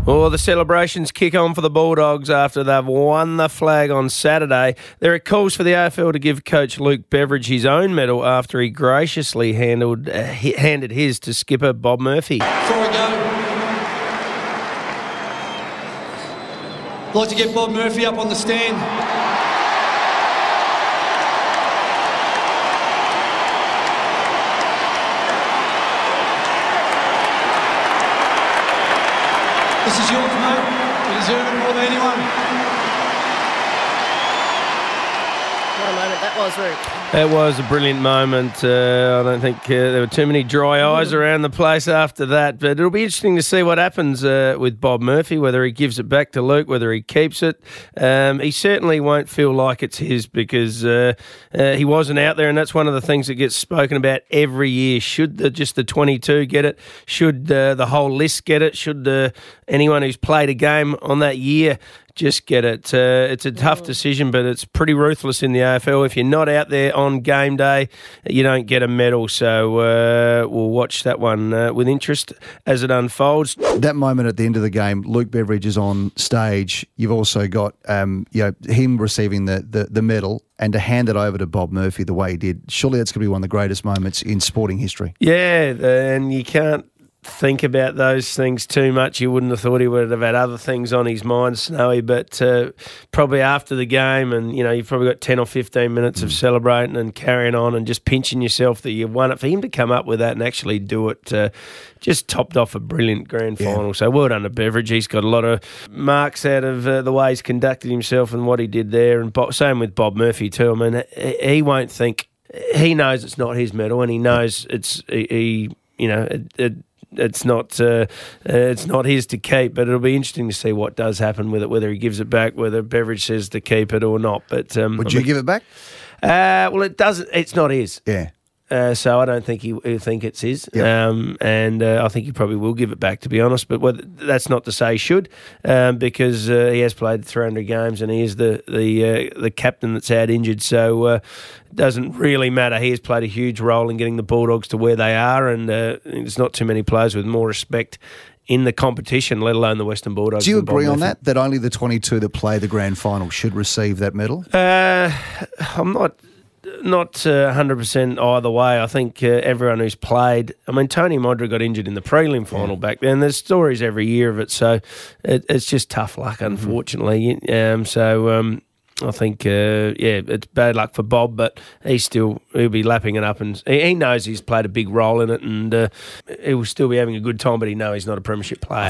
Well, the celebrations kick on for the Bulldogs after they've won the flag on Saturday. There are calls for the AFL to give coach Luke Beveridge his own medal after he graciously handed his to skipper Bob Murphy. Before we go, I'd like to get Bob Murphy up on the stand. This is yours, mate. You deserve it more than anyone. What a moment that was, Ruth. It was a brilliant moment. I don't think there were too many dry eyes around the place after that. But it'll be interesting to see what happens with Bob Murphy, whether he gives it back to Luke, whether he keeps it. He certainly won't feel like it's his because he wasn't out there, and that's one of the things that gets spoken about every year. Should just the 22 get it? Should the whole list get it? Should anyone who's played a game on that year just get it? It's a tough decision, but it's pretty ruthless in the AFL. If you're not out there on game day, you don't get a medal. So we'll watch that one with interest as it unfolds. That moment at the end of the game, Luke Beveridge is on stage. You've also got him receiving the medal and to hand it over to Bob Murphy the way he did. Surely that's going to be one of the greatest moments in sporting history. Yeah, and you can't think about those things too much. You wouldn't have thought he would have had other things on his mind, Snowy, but probably after the game, and you've probably got 10 or 15 minutes of celebrating and carrying on and just pinching yourself that you've won it. For him to come up with that and actually do it, just topped off a brilliant grand final. Yeah. So well done to Beveridge. He's got a lot of marks out of the way he's conducted himself and what he did there, and same with Bob Murphy too. I mean, he won't think, he knows it's not his medal, and he knows it's it's not his to keep, but it'll be interesting to see what does happen with it, whether he gives it back, whether Beveridge says to keep it or not. But would you give it back? Well, it doesn't. It's not his. Yeah. So I don't think he'll think it's his, yep. And I think he probably will give it back, to be honest. But that's not to say he should, because he has played 300 games and he is the captain that's out injured. So it doesn't really matter. He has played a huge role in getting the Bulldogs to where they are, and there's not too many players with more respect in the competition, let alone the Western Bulldogs. Do you agree on that only the 22 that play the grand final should receive that medal? I'm not 100% either way. I think everyone who's played... I mean, Tony Modra got injured in the prelim final back then. There's stories every year of it, so it's just tough luck, unfortunately. I think, it's bad luck for Bob, but he'll be lapping it up, and he knows he's played a big role in it, and he will still be having a good time, but he knows he's not a premiership player.